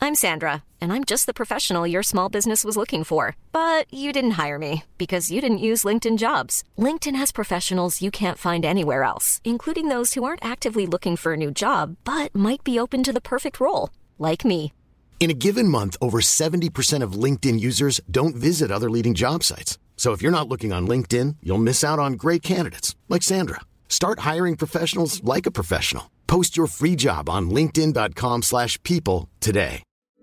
I'm Sandra, and I'm just the professional your small business was looking for. But you didn't hire me because you didn't use LinkedIn Jobs. LinkedIn has professionals you can't find anywhere else, including those who aren't actively looking for a new job, but might be open to the perfect role, like me. In a given month, over 70% of LinkedIn users don't visit other leading job sites. So if you're not looking on LinkedIn, you'll miss out on great candidates like Sandra. Start hiring professionals like a professional. Post your free job on linkedin.com/people today.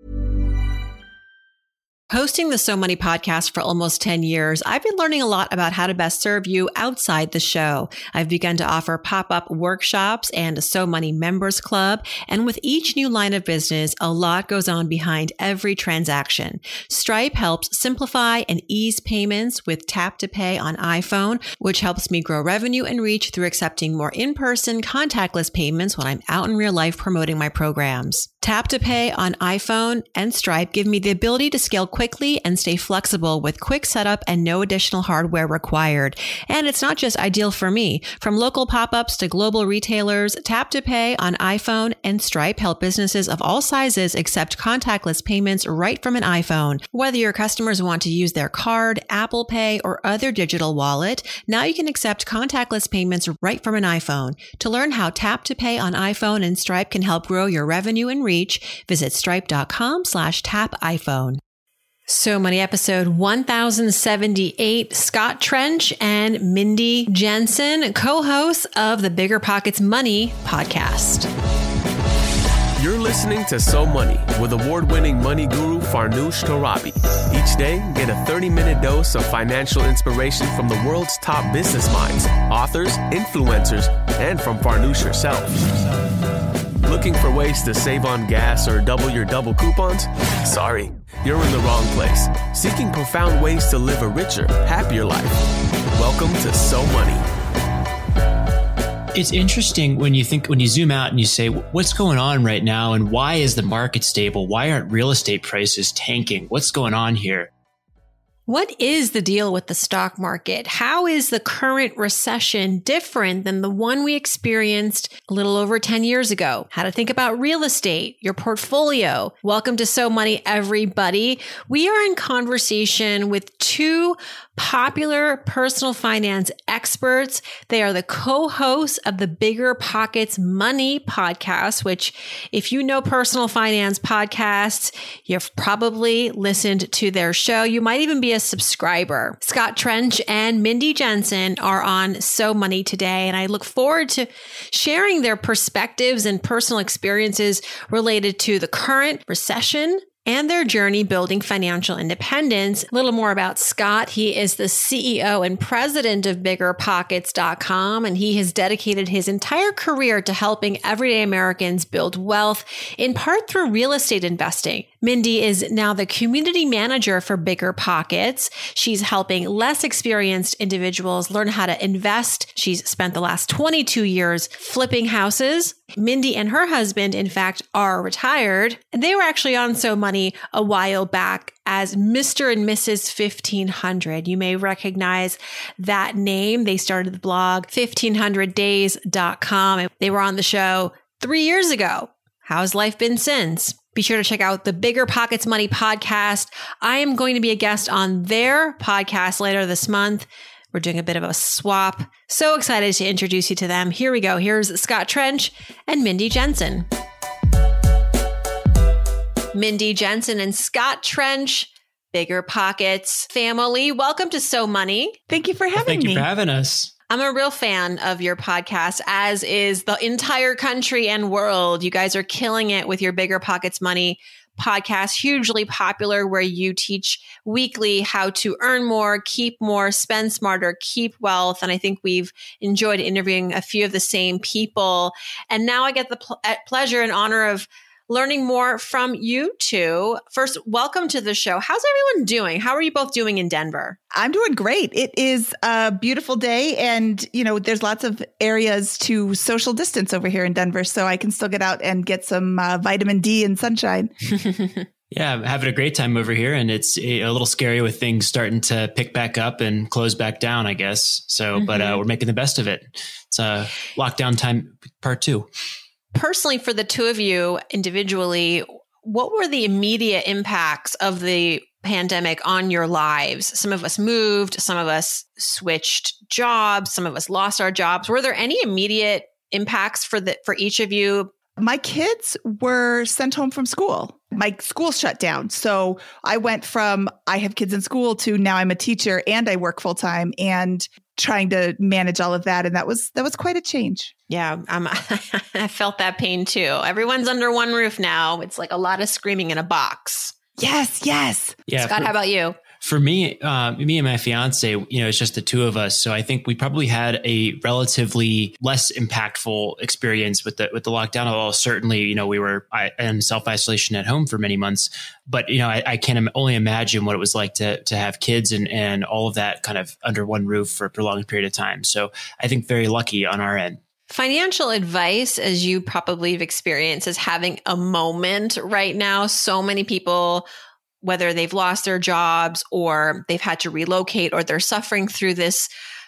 Hosting the So Money podcast for almost 10 years, I've been learning a lot about how to best serve you outside the show. I've begun to offer pop-up workshops and a So Money members club. And with each new line of business, a lot goes on behind every transaction. Stripe helps simplify and ease payments with Tap to Pay on iPhone, which helps me grow revenue and reach through accepting more in-person contactless payments when I'm out in real life promoting my programs. Tap to Pay on iPhone and Stripe give me the ability to scale quickly and stay flexible with quick setup and no additional hardware required. And it's not just ideal for me. From local pop-ups to global retailers, Tap to Pay on iPhone and Stripe help businesses of all sizes accept contactless payments right from an iPhone. Whether your customers want to use their card, Apple Pay, or other digital wallet, now you can accept contactless payments right from an iPhone. To learn how Tap to Pay on iPhone and Stripe can help grow your revenue and reach, visit stripe.com/tap iPhone. So Money episode 1078, Scott Trench and Mindy Jensen, co-hosts of the Bigger Pockets Money podcast. You're listening to So Money with award-winning money guru Farnoosh Torabi. Each day, get a 30-minute dose of financial inspiration from the world's top business minds, authors, influencers, and from Farnoosh herself. Looking for ways to save on gas or double your double coupons? Sorry, you're in the wrong place. Seeking profound ways to live a richer, happier life. Welcome to So Money. It's interesting when you zoom out and you say, what's going on right now and why is the market stable? Why aren't real estate prices tanking? What's going on here? What is the deal with the stock market? How is the current recession different than the one we experienced a little over 10 years ago? How to think about real estate, your portfolio. Welcome to So Money, everybody. We are in conversation with two popular personal finance experts. They are the co-hosts of the Bigger Pockets Money podcast, which if you know personal finance podcasts, you've probably listened to their show. You might even be a subscriber. Scott Trench and Mindy Jensen are on So Money today, and I look forward to sharing their perspectives and personal experiences related to the current recession and their journey building financial independence. A little more about Scott. He is the CEO and president of BiggerPockets.com, and he has dedicated his entire career to helping everyday Americans build wealth, in part through real estate investing. Mindy is now the community manager for Bigger Pockets. She's helping less experienced individuals learn how to invest. She's spent the last 22 years flipping houses. Mindy and her husband, in fact, are retired. They were actually on So Money a while back as Mr. and Mrs. 1500. You may recognize that name. They started the blog 1500days.com. They were on the show 3 years ago. How's life been since? Be sure to check out the Bigger Pockets Money podcast. I am going to be a guest on their podcast later this month. We're doing a bit of a swap. So excited to introduce you to them. Here we go. Here's Scott Trench and Mindy Jensen. Mindy Jensen and Scott Trench, Bigger Pockets family. Welcome to So Money. Thank you for having me. Thank you for having us. I'm a real fan of your podcast, as is the entire country and world. You guys are killing it with your Bigger Pockets Money podcast, hugely popular, where you teach weekly how to earn more, keep more, spend smarter, keep wealth. And I think we've enjoyed interviewing a few of the same people. And now I get the pleasure and honor of learning more from you two. First, welcome to the show. How's everyone doing? How are you both doing in Denver? I'm doing great. It is a beautiful day, and there's lots of areas to social distance over here in Denver, so I can still get out and get some vitamin D and sunshine. Yeah, I'm having a great time over here, and it's a little scary with things starting to pick back up and close back down, I guess. So, but we're making the best of it. It's lockdown time part 2. Personally, for the two of you individually, what were the immediate impacts of the pandemic on your lives? Some of us moved, some of us switched jobs, some of us lost our jobs. Were there any immediate impacts for each of you? My kids were sent home from school. My school shut down. So I went from I have kids in school to now I'm a teacher and I work full time and trying to manage all of that. And that was quite a change. Yeah, I felt that pain too. Everyone's under one roof now. It's like a lot of screaming in a box. Yes. Yeah, Scott, how about you? For me, me and my fiance, it's just the two of us. So I think we probably had a relatively less impactful experience with the lockdown. Although certainly, we were in self-isolation at home for many months. But, I can only imagine what it was like to have kids and all of that kind of under one roof for a prolonged period of time. So I think very lucky on our end. Financial advice, as you probably have experienced, is having a moment right now. So many people, whether they've lost their jobs or they've had to relocate or they're suffering through this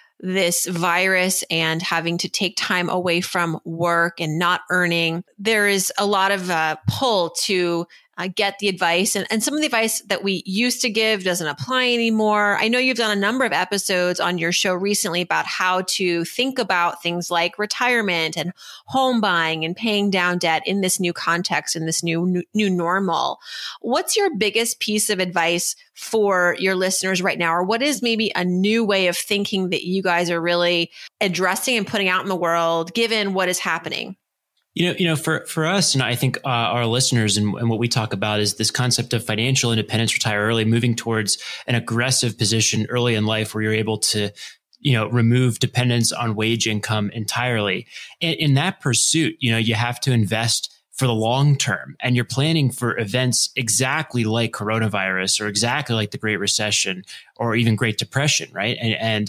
virus and having to take time away from work and not earning, there is a lot of pull to get the advice. And some of the advice that we used to give doesn't apply anymore. I know you've done a number of episodes on your show recently about how to think about things like retirement and home buying and paying down debt in this new context, in this new normal. What's your biggest piece of advice for your listeners right now? Or what is maybe a new way of thinking that you guys are really addressing and putting out in the world, given what is happening? For us, and I think our listeners and what we talk about is this concept of financial independence, retire early, moving towards an aggressive position early in life where you're able to, remove dependence on wage income entirely. And in that pursuit, you have to invest for the long term, and you're planning for events exactly like coronavirus or exactly like the Great Recession or even Great Depression, right? And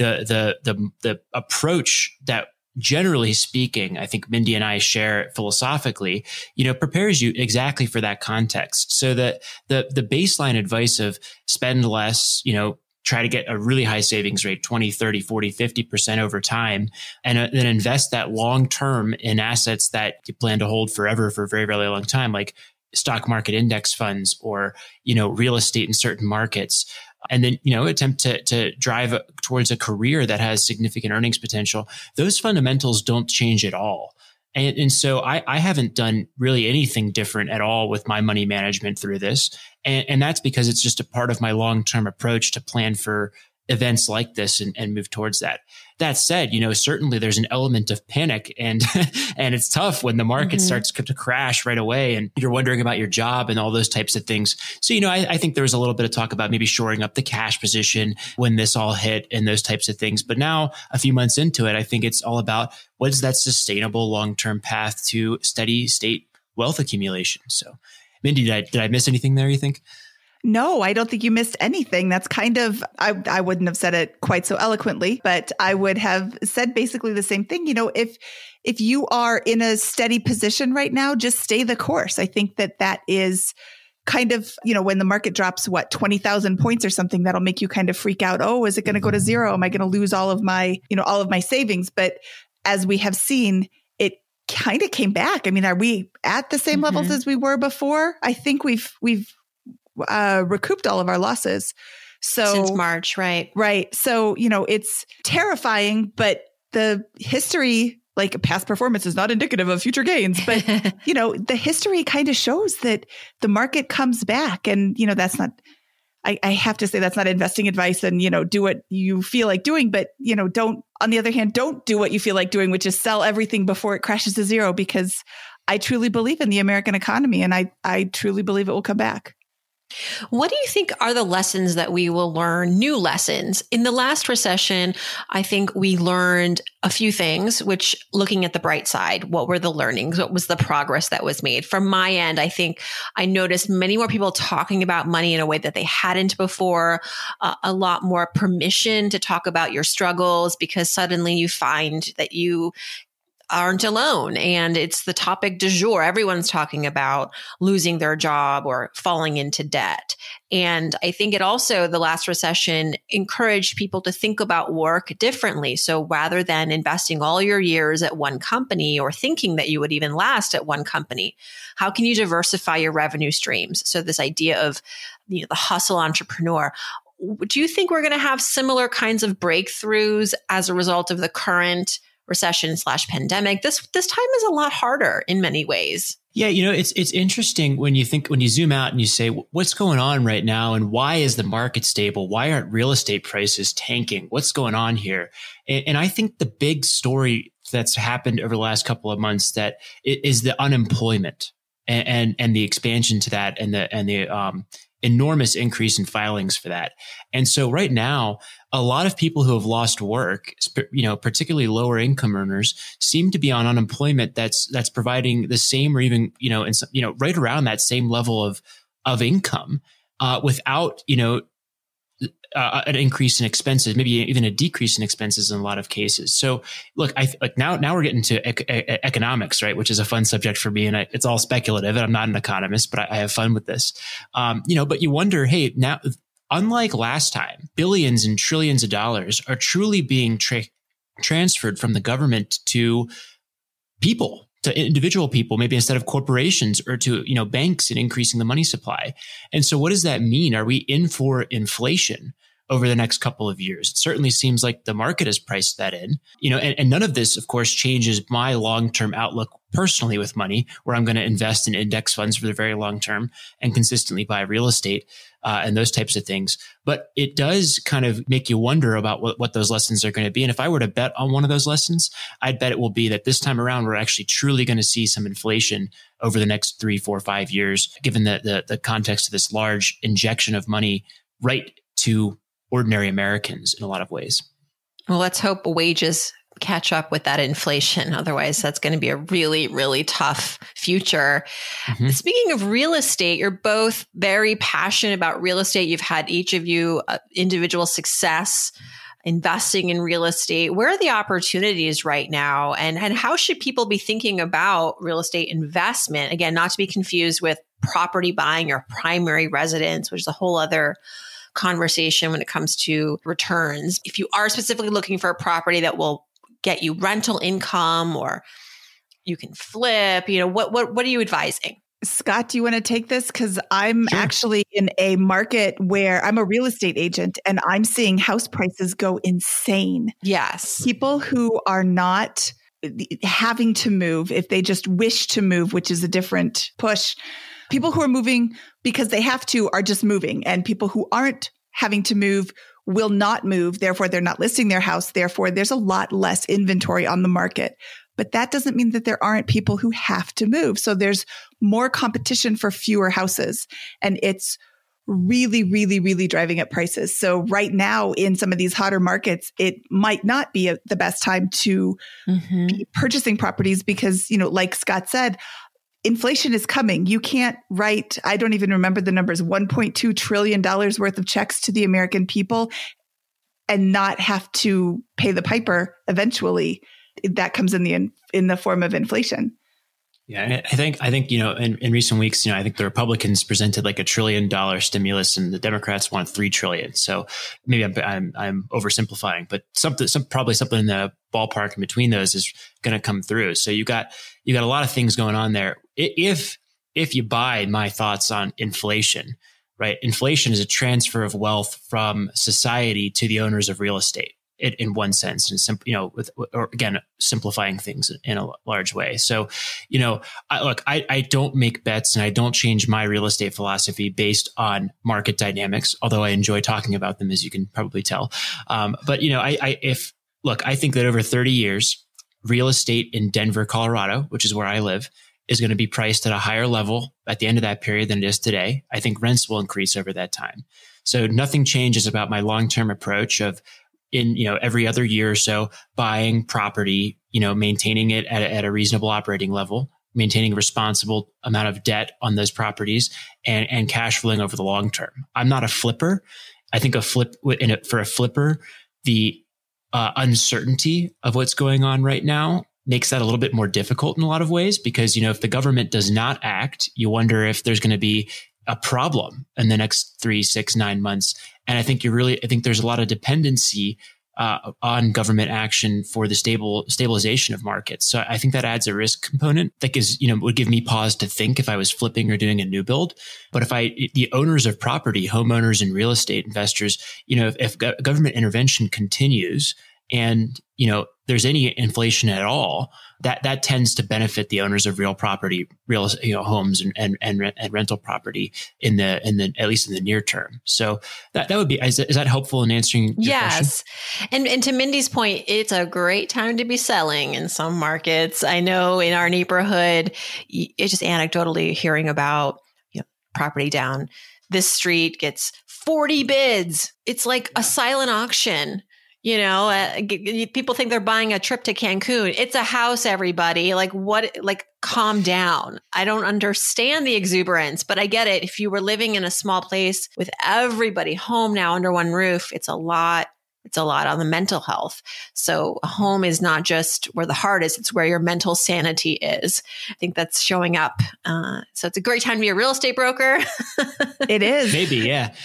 the approach that, generally speaking, I think Mindy and I share philosophically, prepares you exactly for that context. So that the baseline advice of spend less, try to get a really high savings rate, 20, 30, 40, 50% over time, and then invest that long term in assets that you plan to hold forever for a very, very long time, like stock market index funds or, real estate in certain markets. And then, attempt to drive towards a career that has significant earnings potential. Those fundamentals don't change at all. And so I haven't done really anything different at all with my money management through this. And that's because it's just a part of my long-term approach to plan for events like this and move towards that. That said, certainly there's an element of panic and it's tough when the market starts to crash right away and you're wondering about your job and all those types of things. So, I think there was a little bit of talk about maybe shoring up the cash position when this all hit and those types of things. But now a few months into it, I think it's all about what is that sustainable long-term path to steady state wealth accumulation. So Mindy, did I miss anything there, you think? No, I don't think you missed anything. That's kind of, I wouldn't have said it quite so eloquently, but I would have said basically the same thing. If you are in a steady position right now, just stay the course. I think that is kind of, when the market drops, 20,000 points or something, that'll make you kind of freak out. Oh, is it going to go to zero? Am I going to lose all of my savings? But as we have seen, it kind of came back. I mean, are we at the same levels as we were before? I think we've recouped all of our losses. So since March, right? Right. So, it's terrifying, but the history, like past performance is not indicative of future gains. But, the history kind of shows that the market comes back and, that's not, I have to say that's not investing advice and, do what you feel like doing, but, on the other hand, don't do what you feel like doing, which is sell everything before it crashes to zero, because I truly believe in the American economy and I truly believe it will come back. What do you think are the lessons that we will learn, new lessons? In the last recession, I think we learned a few things, which looking at the bright side, what were the learnings? What was the progress that was made? From my end, I think I noticed many more people talking about money in a way that they hadn't before, a lot more permission to talk about your struggles, because suddenly you find that you aren't alone. And it's the topic du jour. Everyone's talking about losing their job or falling into debt. And I think it also, the last recession encouraged people to think about work differently. So rather than investing all your years at one company or thinking that you would even last at one company, how can you diversify your revenue streams? So this idea of the hustle entrepreneur. Do you think we're going to have similar kinds of breakthroughs as a result of the current recession/pandemic? This time is a lot harder in many ways. Yeah, it's interesting when you zoom out and you say, what's going on right now and why is the market stable? Why aren't real estate prices tanking? What's going on here? And I think the big story that's happened over the last couple of months that is the unemployment and the expansion to that and the enormous increase in filings for that. And so right now, a lot of people who have lost work, particularly lower income earners, seem to be on unemployment that's providing the same or even, right around that same level of income, without, an increase in expenses, maybe even a decrease in expenses in a lot of cases. So look, now we're getting to economics, right? Which is a fun subject for me. And it's all speculative and I'm not an economist, but I have fun with this. But you wonder, hey, now, unlike last time, billions and trillions of dollars are truly being transferred from the government to people, to individual people, maybe instead of corporations, or to, banks, and increasing the money supply. And so what does that mean? Are we in for inflation over the next couple of years? It certainly seems like the market has priced that in, and none of this, of course, changes my long-term outlook personally with money, where I'm going to invest in index funds for the very long term and consistently buy real estate and those types of things. But it does kind of make you wonder about what those lessons are going to be. And if I were to bet on one of those lessons, I'd bet it will be that this time around, we're actually truly going to see some inflation over the next 3, 4, 5 years, given the context of this large injection of money right to ordinary Americans in a lot of ways. Well, let's hope wages catch up with that inflation. Otherwise, that's going to be a really, really tough future. Mm-hmm. Speaking of real estate, you're both very passionate about real estate. You've had each of you individual success investing in real estate. Where are the opportunities right now? And how should people be thinking about real estate investment? Again, not to be confused with property buying your primary residence, which is a whole other conversation when it comes to returns. If you are specifically looking for a property that will get you rental income or you can flip, what are you advising? Scott, do you want to take this? Because I'm actually in a market where I'm a real estate agent and I'm seeing house prices go insane. Yes. People who are not having to move, if they just wish to move, which is a different push. People who are moving because they have to are just moving. And people who aren't having to move will not move. Therefore, they're not listing their house. Therefore, there's a lot less inventory on the market. But that doesn't mean that there aren't people who have to move. So there's more competition for fewer houses. And it's really, really, really driving up prices. So right now in some of these hotter markets, it might not be the best time to be purchasing properties because, like Scott said, inflation is coming. You can't write, I don't even remember the numbers, $1.2 trillion worth of checks to the American people and not have to pay the piper eventually. That comes in the form of inflation. Yeah, I think in recent weeks, I think the Republicans presented like $1 trillion stimulus, and the Democrats want $3 trillion. So maybe I'm oversimplifying, but probably something in the ballpark in between those is going to come through. So you got a lot of things going on there. If you buy my thoughts on inflation, right? Inflation is a transfer of wealth from society to the owners of real estate. In one sense, and simplifying things in a large way. So, I don't make bets and I don't change my real estate philosophy based on market dynamics, although I enjoy talking about them, as you can probably tell. But I think that over 30 years, real estate in Denver, Colorado, which is where I live, is going to be priced at a higher level at the end of that period than it is today. I think rents will increase over that time. So nothing changes about my long-term approach of every other year or so, buying property, maintaining it at a reasonable operating level, maintaining a responsible amount of debt on those properties and cash flowing over the long term. I'm not a flipper. I think for a flipper, the uncertainty of what's going on right now makes that a little bit more difficult in a lot of ways because, if the government does not act, you wonder if there's going to be a problem in the next 3, 6, 9 months. And I think there's a lot of dependency on government action for the stabilization of markets. So I think that adds a risk component that would give me pause to think if I was flipping or doing a new build. But the owners of property, homeowners and real estate investors, if government intervention continues and, there's any inflation at all, that tends to benefit the owners of real property, homes and rental property in the at least in the near term. So that would be, is that helpful in answering your question? And to Mindy's point, it's a great time to be selling in some markets. I know in our neighborhood, it's just anecdotally hearing about property down this street gets 40 bids. It's like a silent auction. People think they're buying a trip to Cancun. It's a house, everybody. Calm down. I don't understand the exuberance, but I get it. If you were living in a small place with everybody home now under one roof, it's a lot. It's a lot on the mental health. So a home is not just where the heart is, it's where your mental sanity is. I think that's showing up. So it's a great time to be a real estate broker. It is. Maybe, yeah.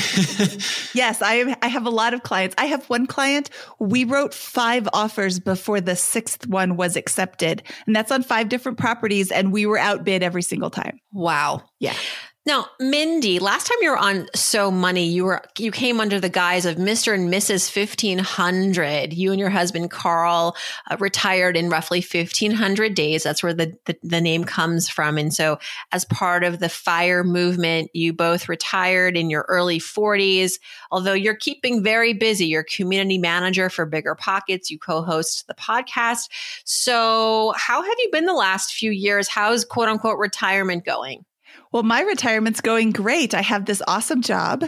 Yes, I have a lot of clients. I have one client, we wrote 5 offers before the 6th one was accepted. And that's on 5 different properties. And we were outbid every single time. Wow. Yeah. Now, Mindy, last time you were on So Money, you came under the guise of Mr. and Mrs. 1500. You and your husband, Carl, retired in roughly 1500 days. That's where the name comes from. And so as part of the FIRE movement, you both retired in your early 40s. Although you're keeping very busy, you're community manager for Bigger Pockets. You co-host the podcast. So how have you been the last few years? How's quote unquote retirement going? Well, my retirement's going great. I have this awesome job.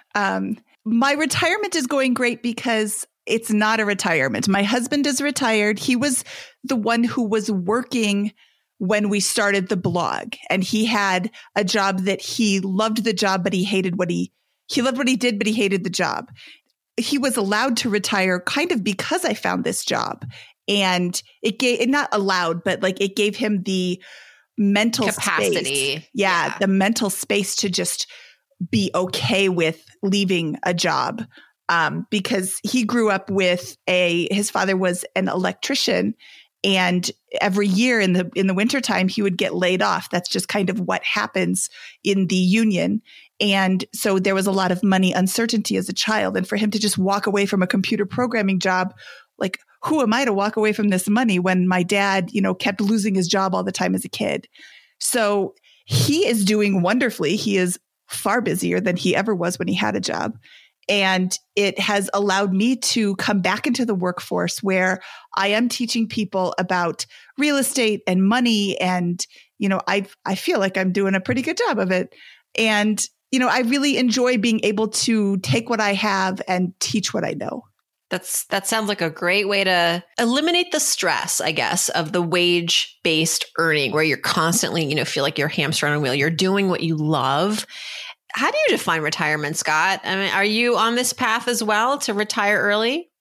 My retirement is going great because it's not a retirement. My husband is retired. He was the one who was working when we started the blog, and he had a job that he loved the job, but he hated he loved what he did, but he hated the job. He was allowed to retire kind of because I found this job, and it not allowed, but it gave him the mental capacity. Space. Yeah, the mental space to just be okay with leaving a job. Because he grew up with his father was an electrician, and every year in the wintertime, he would get laid off. That's just kind of what happens in the union. And so there was a lot of money uncertainty as a child. And for him to just walk away from a computer programming job, who am I to walk away from this money when my dad, kept losing his job all the time as a kid? So he is doing wonderfully. He is far busier than he ever was when he had a job. And it has allowed me to come back into the workforce where I am teaching people about real estate and money. And, I feel like I'm doing a pretty good job of it. And, I really enjoy being able to take what I have and teach what I know. That sounds like a great way to eliminate the stress, I guess, of the wage-based earning where you're constantly, feel like you're hamster on a wheel. You're doing what you love. How do you define retirement, Scott? I mean, are you on this path as well to retire early?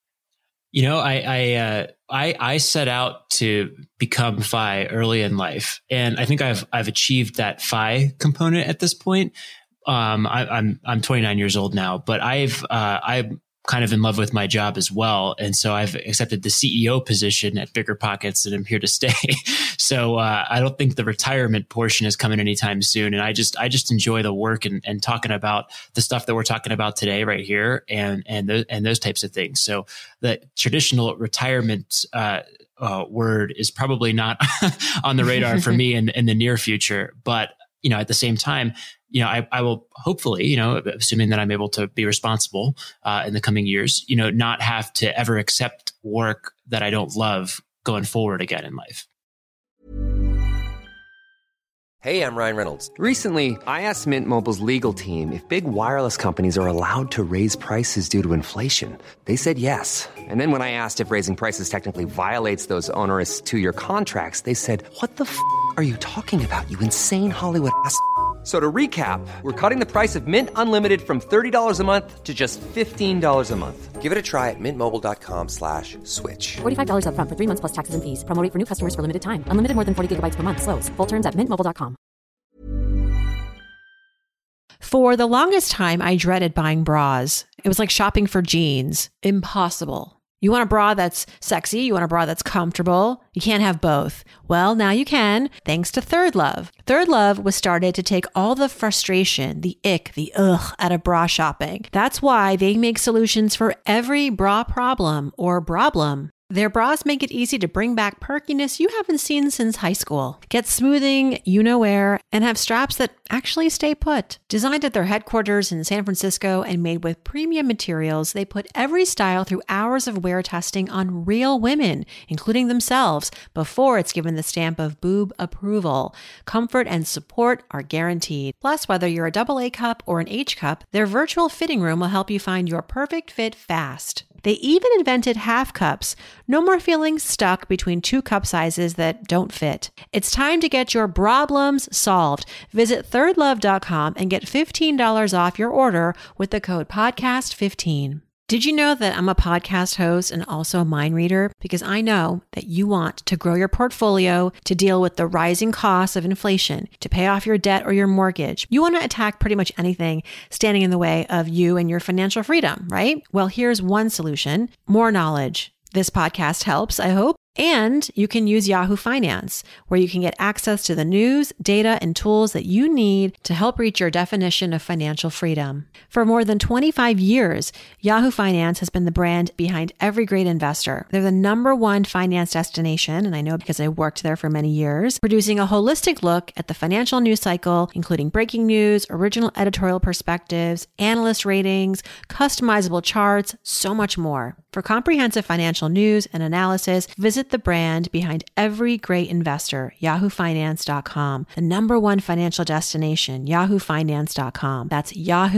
I set out to become FI early in life, and I think I've achieved that FI component at this point. I'm 29 years old now, but I'm kind of in love with my job as well. And so I've accepted the CEO position at Bigger Pockets, and I'm here to stay. So I don't think the retirement portion is coming anytime soon. And I just enjoy the work and talking about the stuff that we're talking about today right here and those types of things. So the traditional retirement word is probably not on the radar for me in the near future. But, at the same time, I will hopefully, assuming that I'm able to be responsible in the coming years, not have to ever accept work that I don't love going forward again in life. Hey, I'm Ryan Reynolds. Recently, I asked Mint Mobile's legal team if big wireless companies are allowed to raise prices due to inflation. They said yes. And then when I asked if raising prices technically violates those onerous 2-year contracts, they said, "What the f*** are you talking about, you insane Hollywood ass f- So to recap, we're cutting the price of Mint Unlimited from $30 a month to just $15 a month. Give it a try at mintmobile.com/switch. $45 up front for 3 months plus taxes and fees. Promo rate for new customers for limited time. Unlimited more than 40 gigabytes per month. Slows full terms at mintmobile.com. For the longest time, I dreaded buying bras. It was like shopping for jeans. Impossible. You want a bra that's sexy, you want a bra that's comfortable. You can't have both. Well, now you can, thanks to Third Love. Third Love was started to take all the frustration, the ick, the ugh out of bra shopping. That's why they make solutions for every bra problem or problem. Their bras make it easy to bring back perkiness you haven't seen since high school. Get smoothing, you-know-where, and have straps that actually stay put. Designed at their headquarters in San Francisco and made with premium materials, they put every style through hours of wear testing on real women, including themselves, before it's given the stamp of boob approval. Comfort and support are guaranteed. Plus, whether you're a AA cup or an H cup, their virtual fitting room will help you find your perfect fit fast. They even invented half cups. No more feeling stuck between two cup sizes that don't fit. It's time to get your problems solved. Visit thirdlove.com and get $15 off your order with the code podcast15. Did you know that I'm a podcast host and also a mind reader? Because I know that you want to grow your portfolio, to deal with the rising costs of inflation, to pay off your debt or your mortgage. You want to attack pretty much anything standing in the way of you and your financial freedom, right? Well, here's one solution: more knowledge. This podcast helps, I hope. And you can use Yahoo Finance, where you can get access to the news, data, and tools that you need to help reach your definition of financial freedom. For more than 25 years, Yahoo Finance has been the brand behind every great investor. They're the #1 finance destination, and I know because I worked there for many years, producing a holistic look at the financial news cycle, including breaking news, original editorial perspectives, analyst ratings, customizable charts, so much more. For comprehensive financial news and analysis, visit the brand behind every great investor, yahoofinance.com. The #1 financial destination, yahoofinance.com. That's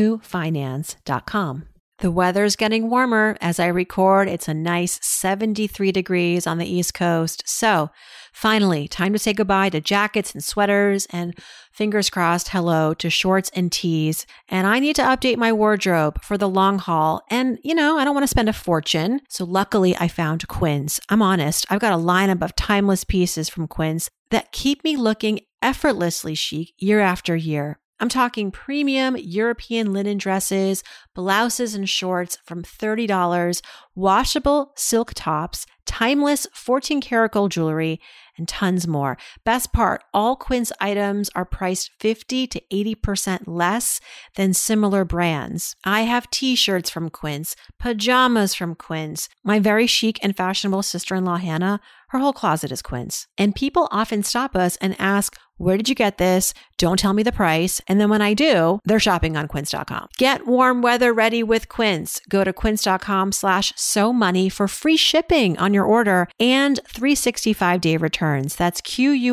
yahoofinance.com. The weather's getting warmer. As I record, it's a nice 73 degrees on the East Coast. So finally, time to say goodbye to jackets and sweaters and, fingers crossed, hello to shorts and tees. And I need to update my wardrobe for the long haul. And, I don't want to spend a fortune. So luckily I found Quince. I'm honest, I've got a lineup of timeless pieces from Quince that keep me looking effortlessly chic year after year. I'm talking premium European linen dresses, blouses and shorts from $30, washable silk tops, timeless 14-karat gold jewelry, and tons more. Best part, all Quince items are priced 50 to 80% less than similar brands. I have t-shirts from Quince, pajamas from Quince. My very chic and fashionable sister-in-law, Hannah, her whole closet is Quince. And people often stop us and ask, where did you get this? Don't tell me the price. And then when I do, they're shopping on quince.com. Get warm weather ready with Quince. Go to quince.com/SoMoney for free shipping on your order and 365-day returns. That's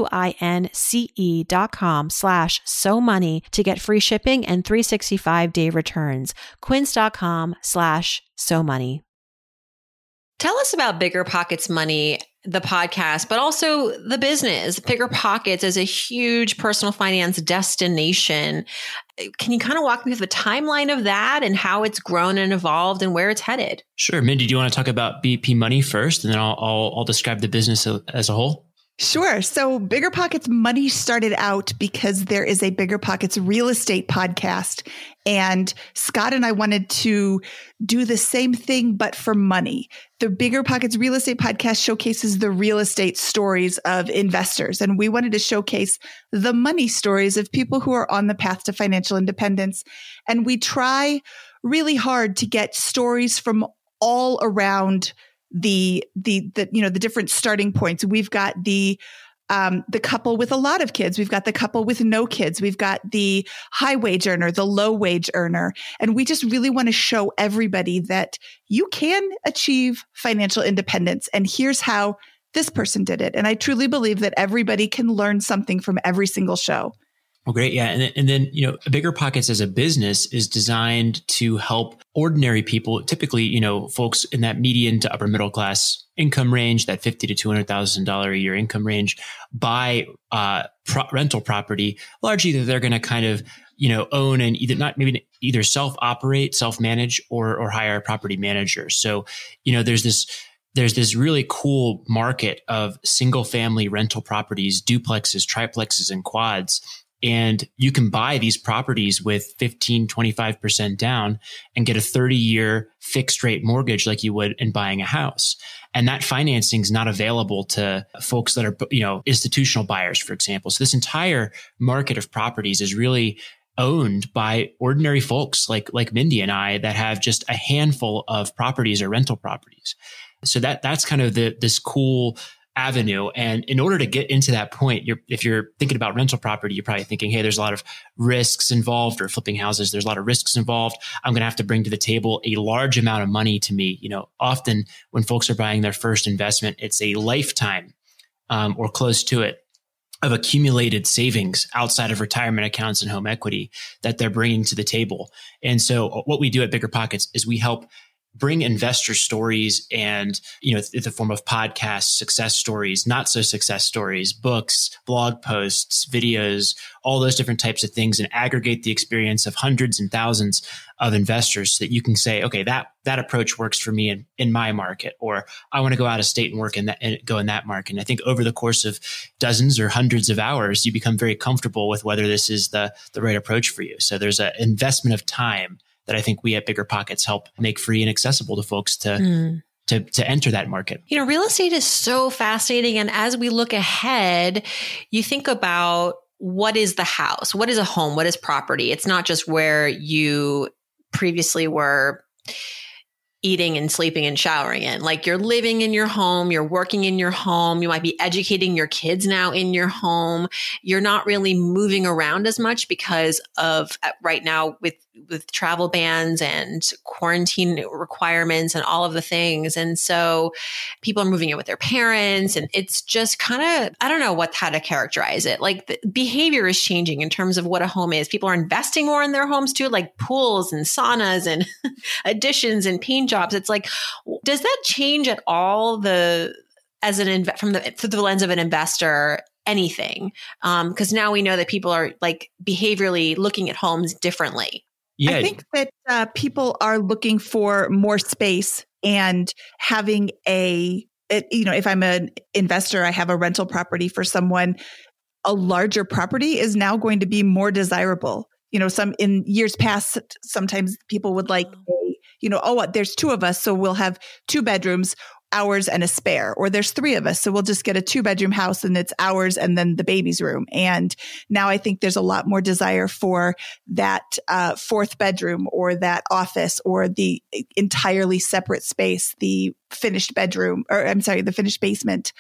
QUINCE.com/SoMoney to get free shipping and 365-day returns. Quince.com/SoMoney. Tell us about Bigger Pockets Money, the podcast, but also the business. Bigger Pockets is a huge personal finance destination. Can you kind of walk me through the timeline of that and how it's grown and evolved and where it's headed? Sure. Mindy, do you want to talk about BP Money first, and then I'll describe the business as a whole? Sure. So Bigger Pockets Money started out because there is a Bigger Pockets real estate podcast. And Scott and I wanted to do the same thing, but for money. The Bigger Pockets real estate podcast showcases the real estate stories of investors. And we wanted to showcase the money stories of people who are on the path to financial independence. And we try really hard to get stories from all around the different starting points. We've got the couple with a lot of kids. We've got the couple with no kids. We've got the high wage earner, the low wage earner. And we just really want to show everybody that you can achieve financial independence. And here's how this person did it. And I truly believe that everybody can learn something from every single show. Well, great. Yeah. And then, Bigger Pockets as a business is designed to help ordinary people, typically, folks in that median to upper middle class income range, that $50,000 to $200,000 a year income range, buy rental property, largely that they're going to kind of, own and either self-operate, self-manage, or hire a property manager. So, there's this really cool market of single family rental properties, duplexes, triplexes, and quads. And you can buy these properties with 15, 25% down and get a 30-year fixed rate mortgage like you would in buying a house. And that financing is not available to folks that are, institutional buyers, for example. So this entire market of properties is really owned by ordinary folks like Mindy and I that have just a handful of properties or rental properties. So that's kind of this cool avenue. And in order to get into that point, if you're thinking about rental property, you're probably thinking, hey, there's a lot of risks involved, or flipping houses, there's a lot of risks involved. I'm going to have to bring to the table a large amount of money to me. Often when folks are buying their first investment, it's a lifetime or close to it of accumulated savings outside of retirement accounts and home equity that they're bringing to the table. And so what we do at Bigger Pockets is we help bring investor stories and, in the form of podcasts, success stories, not so success stories, books, blog posts, videos, all those different types of things, and aggregate the experience of hundreds and thousands of investors so that you can say, okay, that approach works for me in my market, or I want to go out of state and work and go in that market. And I think over the course of dozens or hundreds of hours, you become very comfortable with whether this is the right approach for you. So there's an investment of time that I think we at Bigger Pockets help make free and accessible to folks to enter that market. Real estate is so fascinating. And as we look ahead, you think about what is the house? What is a home? What is property? It's not just where you previously were eating and sleeping and showering in. Like, you're living in your home, you're working in your home, you might be educating your kids now in your home. You're not really moving around as much because of right now with travel bans and quarantine requirements and all of the things. And so people are moving in with their parents, and it's just kind of, I don't know how to characterize it. Like, the behavior is changing in terms of what a home is. People are investing more in their homes too, like pools and saunas and additions and paint jobs. It's like, does that change at all through the lens of an investor? Anything? Because now we know that people are like behaviorally looking at homes differently. Yeah. I think that people are looking for more space and having if I'm an investor, I have a rental property for someone, a larger property is now going to be more desirable. Some in years past, sometimes people would like, there's two of us, so we'll have 2 bedrooms, ours and a spare, or there's 3 of us, so we'll just get a 2-bedroom house and it's ours and then the baby's room. And now I think there's a lot more desire for that 4th bedroom, or that office, or the entirely separate space, the finished bedroom, the finished basement.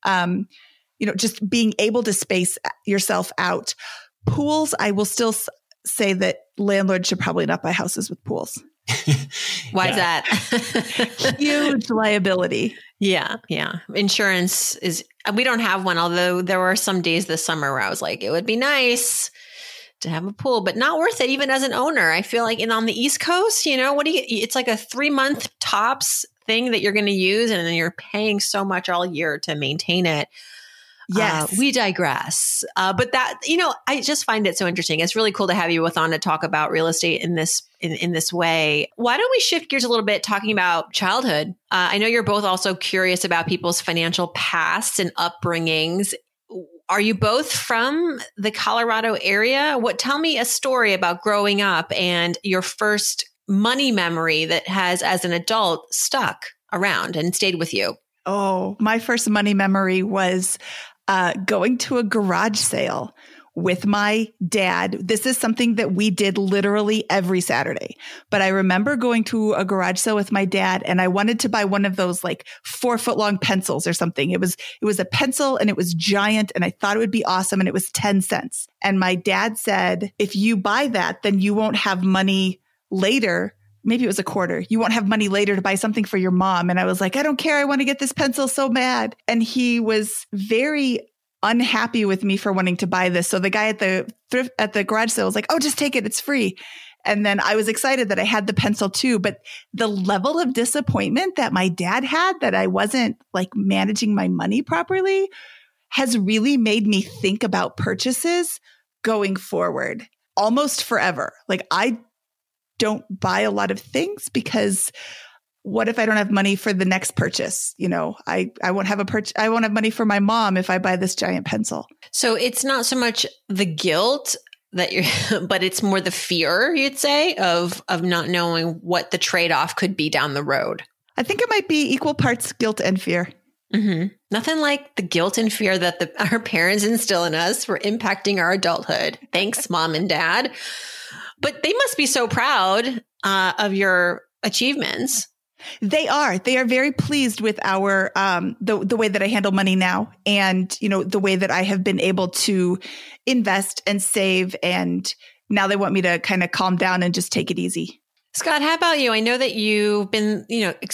Just being able to space yourself out. Pools, I will still say that landlords should probably not buy houses with pools. Why is that? Huge liability. Yeah. Insurance we don't have one, although there were some days this summer where I was like, it would be nice to have a pool, but not worth it even as an owner. I feel like on the East Coast, it's like a 3-month tops thing that you're going to use, and then you're paying so much all year to maintain it. Yes. We digress. But that, I just find it so interesting. It's really cool to have you on to talk about real estate in this way. Why don't we shift gears a little bit talking about childhood? I know you're both also curious about people's financial pasts and upbringings. Are you both from the Colorado area? Tell me a story about growing up and your first money memory that has, as an adult, stuck around and stayed with you. Oh, my first money memory was going to a garage sale with my dad. This is something that we did literally every Saturday. But I remember going to a garage sale with my dad, and I wanted to buy one of those like 4-foot-long pencils or something. It was a pencil, and it was giant, and I thought it would be awesome, and it was 10 cents. And my dad said, if you buy that, then you won't have money later. Maybe it was a quarter. You won't have money later to buy something for your mom. And I was like, I don't care. I want to get this pencil so bad. And he was very unhappy with me for wanting to buy this. So the guy at the garage sale was like, "Oh, just take it. It's free." And then I was excited that I had the pencil too. But the level of disappointment that my dad had that I wasn't like managing my money properly has really made me think about purchases going forward almost forever. Like I don't buy a lot of things because what if I don't have money for the next purchase? You know, I won't have I won't have money for my mom if I buy this giant pencil. So it's not so much the guilt that but it's more the fear, you'd say, of not knowing what the trade-off could be down the road. I think it might be equal parts guilt and fear. Mm-hmm. Nothing like the guilt and fear that our parents instill in us for impacting our adulthood. Thanks, Mom and Dad. But they must be so proud of your achievements. They are very pleased with our, the way that I handle money now. And, you know, the way that I have been able to invest and save. And now they want me to kind of calm down and just take it easy. Scott, how about you? I know that you've been,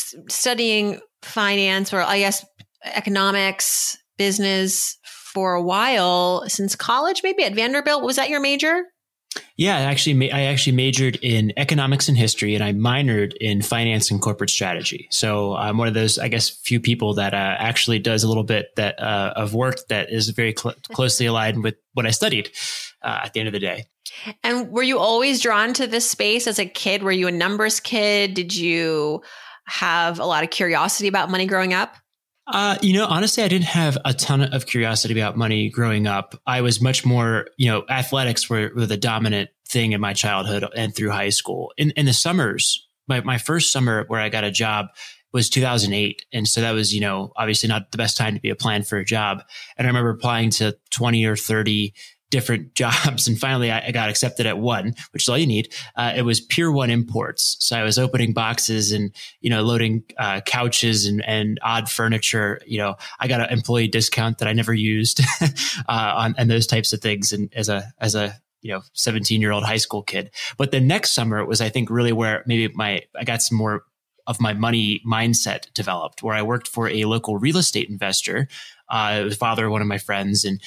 studying finance, or I guess economics, business for a while, since college, maybe at Vanderbilt. Was that your major? Yeah, I actually majored in economics and history, and I minored in finance and corporate strategy. So I'm one of those, I guess, few people that actually does a little bit of work that is very closely aligned with what I studied at the end of the day. And were you always drawn to this space as a kid? Were you a numbers kid? Did you have a lot of curiosity about money growing up? Honestly, I didn't have a ton of curiosity about money growing up. I was much more, athletics were the dominant thing in my childhood and through high school. In the summers, my first summer where I got a job was 2008. And so that was, obviously not the best time to be applying for a job. And I remember applying to 20 or 30 different jobs. And finally I got accepted at one, which is all you need. It was Pier 1 Imports. So I was opening boxes and, loading couches and odd furniture. I got an employee discount that I never used and those types of things. And as a 17-year-old high school kid. But the next summer, it was, I think, really where maybe I got some more of my money mindset developed, where I worked for a local real estate investor. It was the father of one of my friends. And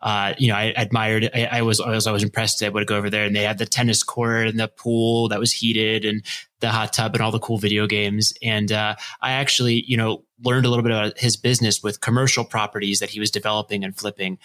I admired it. I was always impressed. I would go over there and they had the tennis court and the pool that was heated and the hot tub and all the cool video games. And I actually, learned a little bit about his business with commercial properties that he was developing and flipping.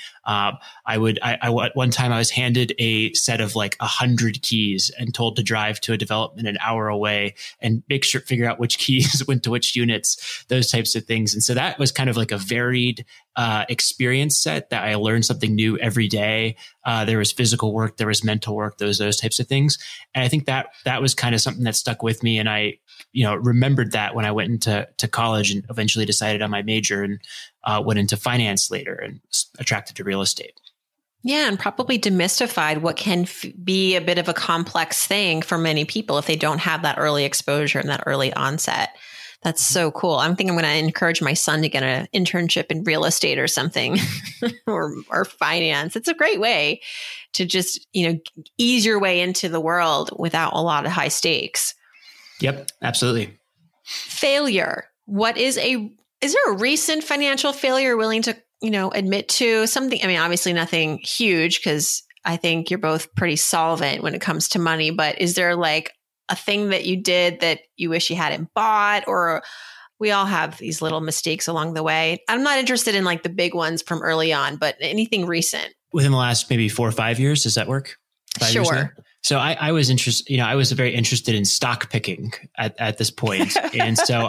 One time I was handed a set of like 100 keys and told to drive to a development an hour away and figure out which keys went to which units, those types of things. And so that was kind of like a varied experience set that I learned something new every day. There was physical work, there was mental work, those types of things. And I think that was kind of something that stuck with me. And I, remembered that when I went into college and eventually decided on my major and went into finance later and attracted to real estate. Yeah, and probably demystified what can be a bit of a complex thing for many people if they don't have that early exposure and that early onset. That's so cool. I'm thinking I'm going to encourage my son to get an internship in real estate or something or finance. It's a great way to just, ease your way into the world without a lot of high stakes. Yep, absolutely. Failure. Is there a recent financial failure you're willing to, admit to something? I mean, obviously nothing huge because I think you're both pretty solvent when it comes to money, but is there like a thing that you did that you wish you hadn't bought? Or we all have these little mistakes along the way. I'm not interested in like the big ones from early on, but anything recent. Within the last maybe 4 or 5 years, does that work? 5 years now? So I was interested, I was very interested in stock picking at this point. And so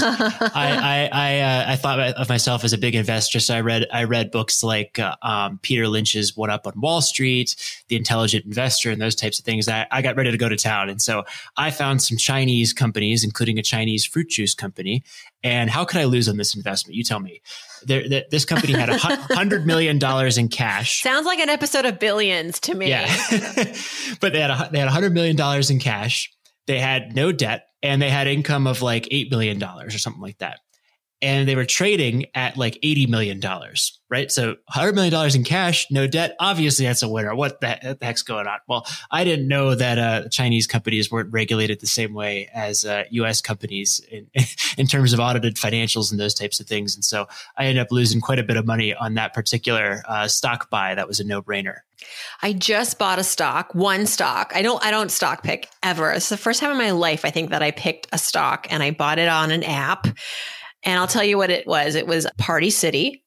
I thought of myself as a big investor. So I read books like Peter Lynch's One Up on Wall Street, The Intelligent Investor, and those types of things. I got ready to go to town. And so I found some Chinese companies, including a Chinese fruit juice company. And how could I lose on this investment? You tell me. This company had $100 million in cash. Something like an episode of Billions to me. Yeah. But they had $100 million in cash. They had no debt and they had income of like $8 billion or something like that. and they were trading at like $80 million, right? So $100 million in cash, no debt. Obviously, that's a winner. What the heck's going on? Well, I didn't know that Chinese companies weren't regulated the same way as U.S. companies in terms of audited financials and those types of things. And so I ended up losing quite a bit of money on that particular stock buy. That was a no-brainer. I just bought one stock. I don't stock pick ever. It's the first time in my life, I think, that I picked a stock, and I bought it on an app. And I'll tell you what it was. It was Party City.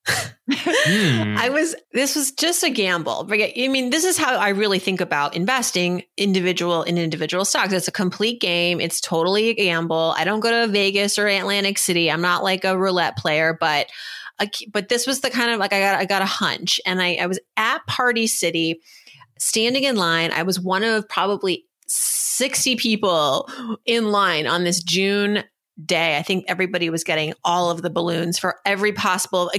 This was just a gamble. I mean, this is how I really think about investing in individual stocks. It's a complete game. It's totally a gamble. I don't go to Vegas or Atlantic City. I'm not like a roulette player, but this was the kind of like, I got a hunch, and I was at Party City standing in line. I was one of probably 60 people in line on this June day. I think everybody was getting all of the balloons for every possible,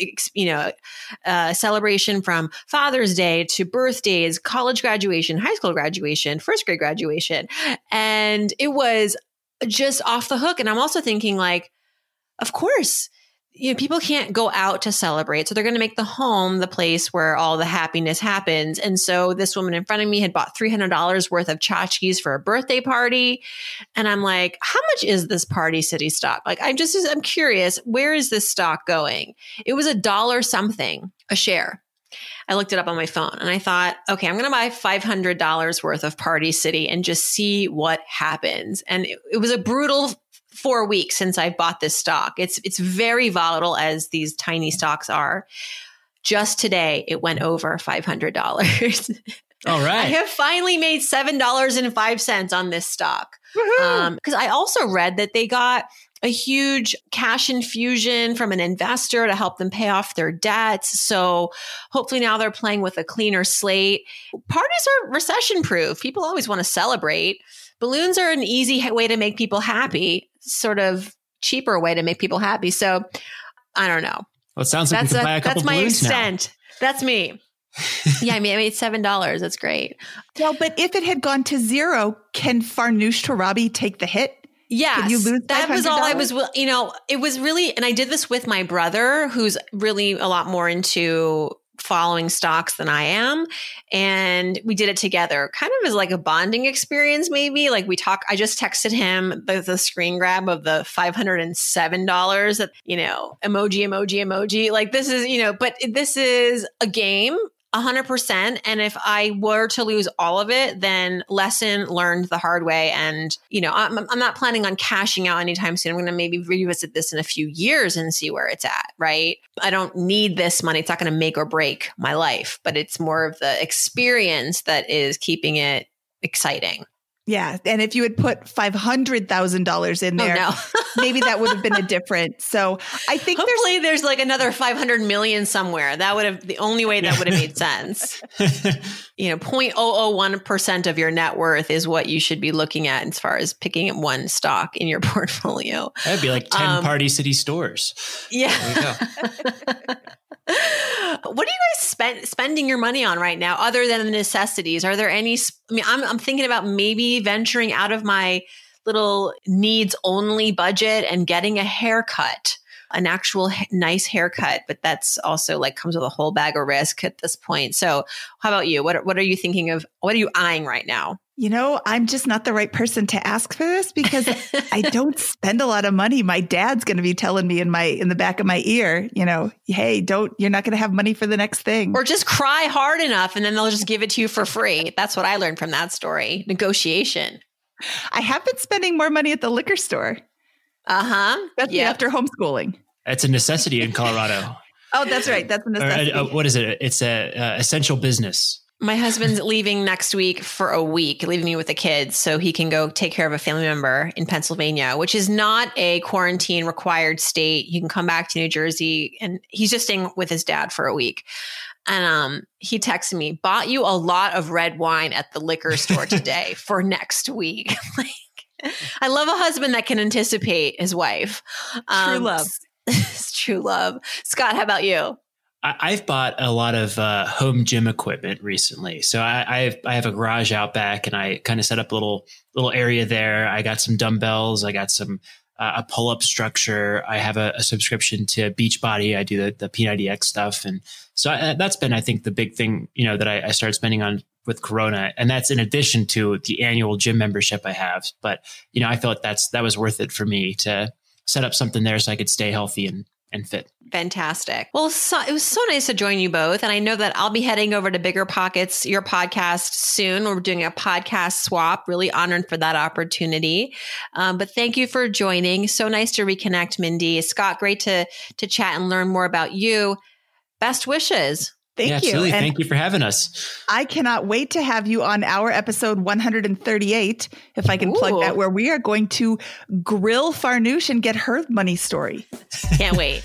celebration, from Father's Day to birthdays, college graduation, high school graduation, first grade graduation. And it was just off the hook. And I'm also thinking, like, of course, people can't go out to celebrate. So they're going to make the home the place where all the happiness happens. And so this woman in front of me had bought $300 worth of tchotchkes for a birthday party. And I'm like, how much is this Party City stock? Like, I'm curious, where is this stock going? It was $1 something a share. I looked it up on my phone and I thought, okay, I'm going to buy $500 worth of Party City and just see what happens. And it was a brutal 4 weeks since I bought this stock. It's very volatile, as these tiny stocks are. Just today, it went over $500. All right. I have finally made $7.05 on this stock. Because I also read that they got a huge cash infusion from an investor to help them pay off their debts. So hopefully now they're playing with a cleaner slate. Parties are recession proof. People always want to celebrate. Balloons are an easy way to make people happy, sort of cheaper way to make people happy. So I don't know. Well, it sounds like you can buy a couple balloons now. That's my extent. That's me. Yeah, I made $7. That's great. Well, but if it had gone to zero, can Farnoosh Torabi take the hit? Yes. Can you lose that was all I was, it was really, and I did this with my brother, who's really a lot more into following stocks than I am. And we did it together, kind of as like a bonding experience, maybe. Like I just texted him the screen grab of the $507 that, emoji. Like this is, but this is a game. 100%. And if I were to lose all of it, then lesson learned the hard way. And, I'm not planning on cashing out anytime soon. I'm going to maybe revisit this in a few years and see where it's at, right? I don't need this money. It's not going to make or break my life, but it's more of the experience that is keeping it exciting. Yeah. And if you had put $500,000 in there, maybe that would have been a different. So I think hopefully there's like another 500 million somewhere. That would have the only way that would have made sense. 0.001% of your net worth is what you should be looking at as far as picking up one stock in your portfolio. That'd be like 10 Party City stores. Yeah. There you go. What are you guys spending your money on right now, other than the necessities? Are there any? I'm thinking about maybe venturing out of my little needs only budget and getting a haircut, an actual nice haircut. But that's also like comes with a whole bag of risk at this point. So, how about you? What are you thinking of? What are you eyeing right now? I'm just not the right person to ask for this because I don't spend a lot of money. My dad's going to be telling me in the back of my ear, hey, you're not going to have money for the next thing. Or just cry hard enough and then they'll just give it to you for free. That's what I learned from that story. Negotiation. I have been spending more money at the liquor store. That's after homeschooling. It's a necessity in Colorado. Oh, that's right. That's a necessity. What is it? It's a essential business. My husband's leaving next week for a week, leaving me with the kids so he can go take care of a family member in Pennsylvania, which is not a quarantine required state. You can come back to New Jersey, and he's just staying with his dad for a week. And he texted me, bought you a lot of red wine at the liquor store today for next week. I love a husband that can anticipate his wife. True love. It's true love. Scott, how about you? I've bought a lot of home gym equipment recently. So I have a garage out back, and I kind of set up a little area there. I got some dumbbells. I got some a pull-up structure. I have a subscription to Beachbody. I do the P90X stuff. And so that's been, I think, the big thing, that I started spending on with Corona. And that's in addition to the annual gym membership I have. But, I felt that was worth it for me to set up something there so I could stay healthy and fit. Fantastic. Well, it was so nice to join you both. And I know that I'll be heading over to Bigger Pockets, your podcast, soon. We're doing a podcast swap. Really honored for that opportunity. But thank you for joining. So nice to reconnect, Mindy. Scott, great to chat and learn more about you. Best wishes. Thank you. Absolutely. Thank you for having us. I cannot wait to have you on our episode 138, if I can plug that, where we are going to grill Farnoosh and get her money story. Can't wait.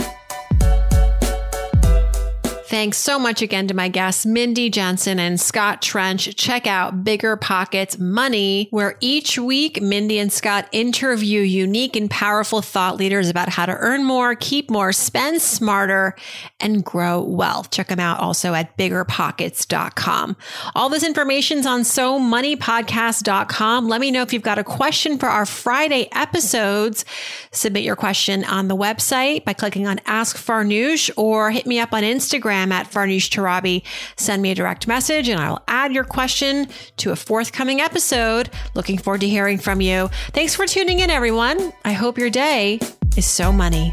Thanks so much again to my guests, Mindy Johnson and Scott Trench. Check out Bigger Pockets Money, where each week Mindy and Scott interview unique and powerful thought leaders about how to earn more, keep more, spend smarter, and grow wealth. Check them out also at biggerpockets.com. All this information's on SoMoneyPodcast.com. Let me know if you've got a question for our Friday episodes. Submit your question on the website by clicking on Ask Farnoosh, or hit me up on Instagram at Farnoosh Torabi. Send me a direct message and I'll add your question to a forthcoming episode. Looking forward to hearing from you. Thanks for tuning in, everyone. I hope your day is so money.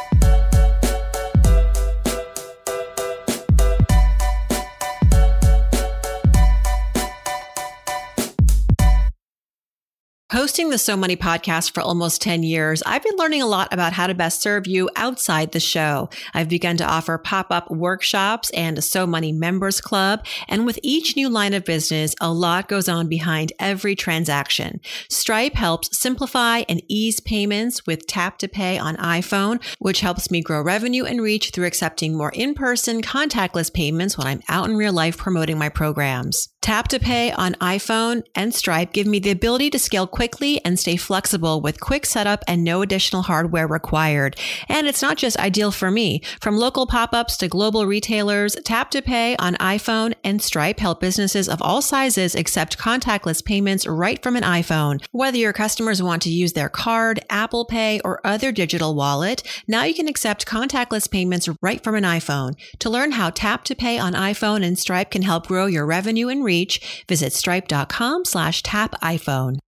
Hosting the So Money podcast for almost 10 years, I've been learning a lot about how to best serve you outside the show. I've begun to offer pop-up workshops and a So Money members club. And with each new line of business, a lot goes on behind every transaction. Stripe helps simplify and ease payments with Tap to Pay on iPhone, which helps me grow revenue and reach through accepting more in-person contactless payments when I'm out in real life promoting my programs. Tap to Pay on iPhone and Stripe give me the ability to scale quickly and stay flexible with quick setup and no additional hardware required. And it's not just ideal for me. From local pop-ups to global retailers, Tap to Pay on iPhone and Stripe help businesses of all sizes accept contactless payments right from an iPhone. Whether your customers want to use their card, Apple Pay, or other digital wallet, now you can accept contactless payments right from an iPhone. To learn how Tap to Pay on iPhone and Stripe can help grow your revenue and reach, visit stripe.com/tapiphone.